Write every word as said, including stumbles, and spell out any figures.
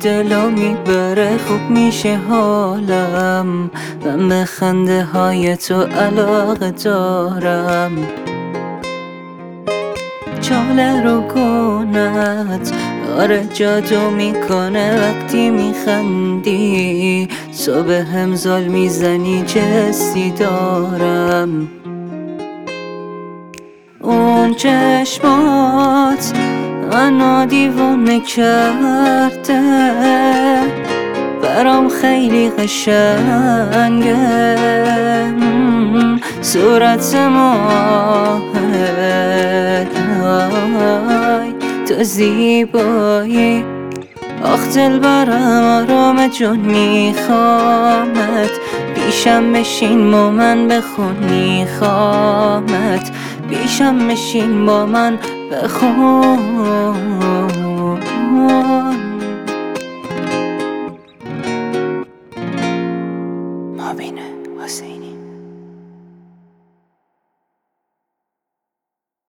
دلو میبره خوب میشه حالم. من به خنده های تو علاقه دارم. چاله رو گونت آره جادو میکنه وقتی میخندی. تو به هم زل میزنی جسی دارم. اون چشمات منو دیوونه کرده، برام خیلی قشنگه. صورت ماهت تو زیبایی. آخ دلبرم آرام جون میخوامت. پیشم بشین با من بخون میخوامت. پیشم بشین با من بخون. مبین حسینی.